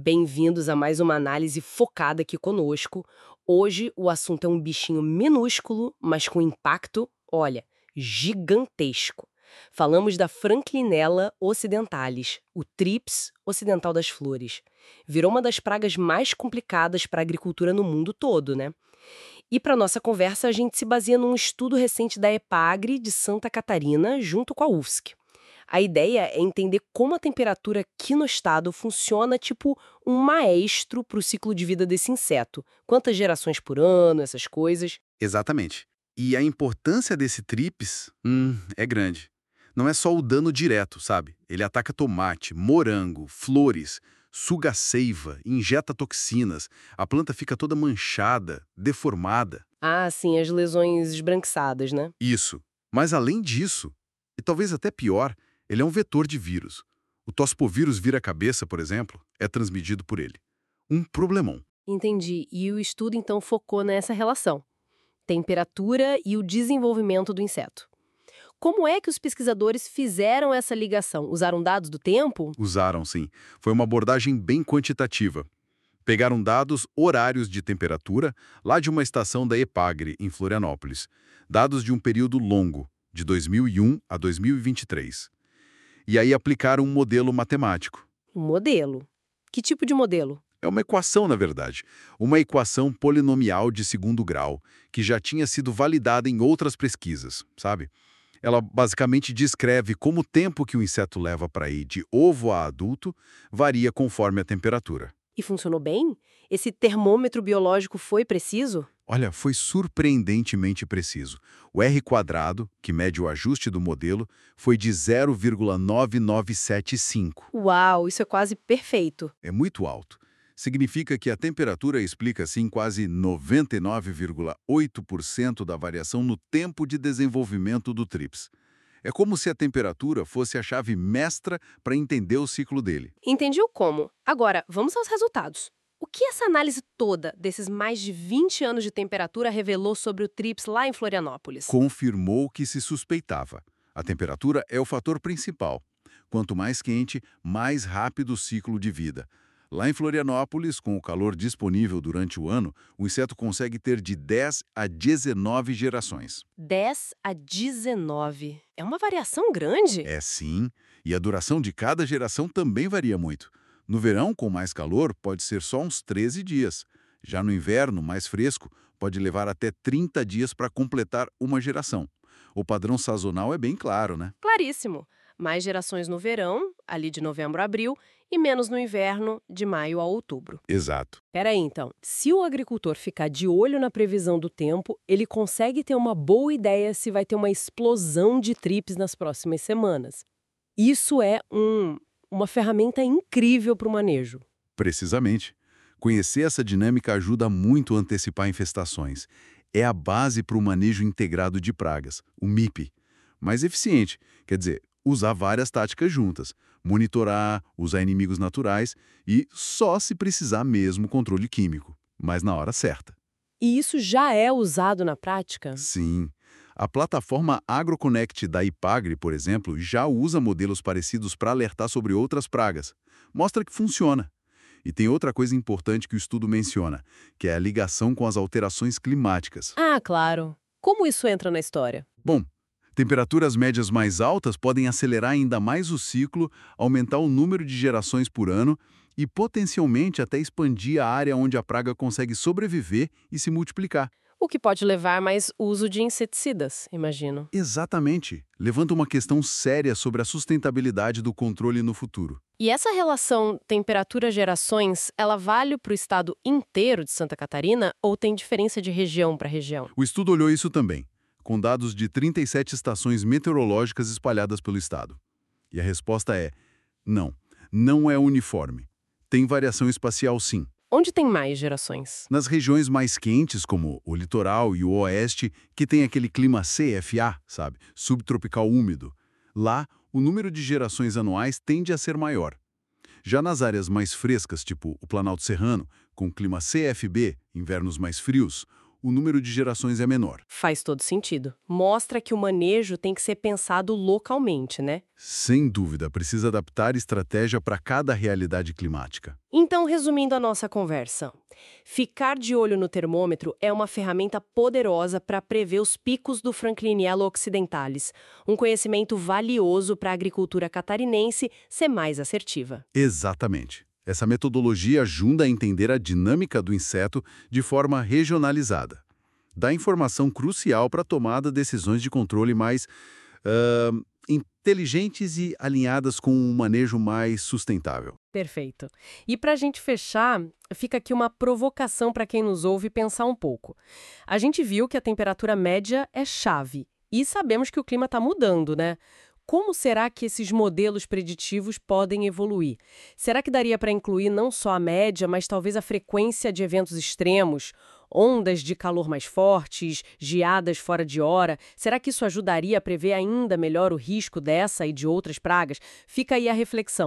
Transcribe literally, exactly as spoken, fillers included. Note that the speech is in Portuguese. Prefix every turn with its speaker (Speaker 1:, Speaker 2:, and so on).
Speaker 1: Bem-vindos a mais uma análise focada aqui conosco. Hoje o assunto é um bichinho minúsculo, mas com impacto, olha, gigantesco. Falamos da Franklinella occidentalis, o trips ocidental das flores. Virou uma das pragas mais complicadas para a agricultura no mundo todo, né? E para nossa conversa, a gente se baseia num estudo recente da EPAGRE de Santa Catarina, junto com a U F S C. A ideia é entender como a temperatura aqui no estado funciona tipo um maestro para o ciclo de vida desse inseto. Quantas gerações por ano, essas coisas.
Speaker 2: Exatamente. E a importância desse trips, hum, é grande. Não é só o dano direto, sabe? Ele ataca tomate, morango, flores, suga a seiva, injeta toxinas, a planta fica toda manchada, deformada.
Speaker 1: Ah, sim, as lesões esbranquiçadas, né?
Speaker 2: Isso. Mas além disso, e talvez até pior, ele é um vetor de vírus. O tospovírus vira-cabeça, por exemplo, é transmitido por ele. Um problemão.
Speaker 1: Entendi. E o estudo então focou nessa relação. Temperatura e o desenvolvimento do inseto. Como é que os pesquisadores fizeram essa ligação? Usaram dados do tempo?
Speaker 2: Usaram, sim. Foi uma abordagem bem quantitativa. Pegaram dados horários de temperatura lá de uma estação da EPAGRE, em Florianópolis. Dados de um período longo, de dois mil e um a dois mil e vinte e três. E aí aplicaram um modelo matemático.
Speaker 1: Um modelo. Que tipo de modelo?
Speaker 2: É uma equação, na verdade. Uma equação polinomial de segundo grau, que já tinha sido validada em outras pesquisas, sabe? Ela basicamente descreve como o tempo que o inseto leva para ir de ovo a adulto varia conforme a temperatura.
Speaker 1: E funcionou bem? Esse termômetro biológico foi preciso?
Speaker 2: Olha, foi surpreendentemente preciso. O R quadrado, que mede o ajuste do modelo, foi de zero vírgula nove nove sete cinco.
Speaker 1: Uau, isso é quase perfeito.
Speaker 2: É muito alto. Significa que a temperatura explica, assim, quase noventa e nove vírgula oito por cento da variação no tempo de desenvolvimento do trips. É como se a temperatura fosse a chave mestra para entender o ciclo dele.
Speaker 1: Entendi o como. Agora, vamos aos resultados. O que essa análise toda desses mais de vinte anos de temperatura revelou sobre o trips lá em Florianópolis?
Speaker 2: Confirmou o que se suspeitava. A temperatura é o fator principal. Quanto mais quente, mais rápido o ciclo de vida. Lá em Florianópolis, com o calor disponível durante o ano, o inseto consegue ter de dez a dezenove gerações.
Speaker 1: dez a dezenove. É uma variação grande?
Speaker 2: É sim, e a duração de cada geração também varia muito. No verão, com mais calor, pode ser só uns treze dias. Já no inverno, mais fresco, pode levar até trinta dias para completar uma geração. O padrão sazonal é bem claro, né?
Speaker 1: Claríssimo. Mais gerações no verão, ali de novembro a abril, e menos no inverno, de maio a outubro.
Speaker 2: Exato.
Speaker 1: Peraí, então. Se o agricultor ficar de olho na previsão do tempo, ele consegue ter uma boa ideia se vai ter uma explosão de trips nas próximas semanas. Isso é um, uma ferramenta incrível para o manejo.
Speaker 2: Precisamente. Conhecer essa dinâmica ajuda muito a antecipar infestações. É a base para o manejo integrado de pragas, o M I P. Mais eficiente, quer dizer, usar várias táticas juntas, monitorar, usar inimigos naturais e só se precisar mesmo controle químico, mas na hora certa.
Speaker 1: E isso já é usado na prática?
Speaker 2: Sim. A plataforma AgroConnect da IPAGRE, por exemplo, já usa modelos parecidos para alertar sobre outras pragas. Mostra que funciona. E tem outra coisa importante que o estudo menciona, que é a ligação com as alterações climáticas.
Speaker 1: Ah, claro. Como isso entra na história?
Speaker 2: Bom, temperaturas médias mais altas podem acelerar ainda mais o ciclo, aumentar o número de gerações por ano e potencialmente até expandir a área onde a praga consegue sobreviver e se multiplicar.
Speaker 1: O que pode levar a mais uso de inseticidas, imagino.
Speaker 2: Exatamente. Levanta uma questão séria sobre a sustentabilidade do controle no futuro.
Speaker 1: E essa relação temperatura-gerações, ela vale para o estado inteiro de Santa Catarina ou tem diferença de região para região?
Speaker 2: O estudo olhou isso também, com dados de trinta e sete estações meteorológicas espalhadas pelo estado. E a resposta é: não, não é uniforme. Tem variação espacial, sim.
Speaker 1: Onde tem mais gerações?
Speaker 2: Nas regiões mais quentes, como o litoral e o oeste, que tem aquele clima C F A, sabe, subtropical úmido, lá o número de gerações anuais tende a ser maior. Já nas áreas mais frescas, tipo o Planalto Serrano, com clima C F B, invernos mais frios, o número de gerações é menor.
Speaker 1: Faz todo sentido. Mostra que o manejo tem que ser pensado localmente, né?
Speaker 2: Sem dúvida, precisa adaptar estratégia para cada realidade climática.
Speaker 1: Então, resumindo a nossa conversa, ficar de olho no termômetro é uma ferramenta poderosa para prever os picos do Frankliniello occidentalis, um conhecimento valioso para a agricultura catarinense ser mais assertiva.
Speaker 2: Exatamente. Essa metodologia ajuda a entender a dinâmica do inseto de forma regionalizada. Dá informação crucial para a tomada de decisões de controle mais ah, inteligentes e alinhadas com um manejo mais sustentável.
Speaker 1: Perfeito. E para a gente fechar, fica aqui uma provocação para quem nos ouve pensar um pouco. A gente viu que a temperatura média é chave e sabemos que o clima está mudando, né? Como será que esses modelos preditivos podem evoluir? Será que daria para incluir não só a média, mas talvez a frequência de eventos extremos, ondas de calor mais fortes, geadas fora de hora? Será que isso ajudaria a prever ainda melhor o risco dessa e de outras pragas? Fica aí a reflexão.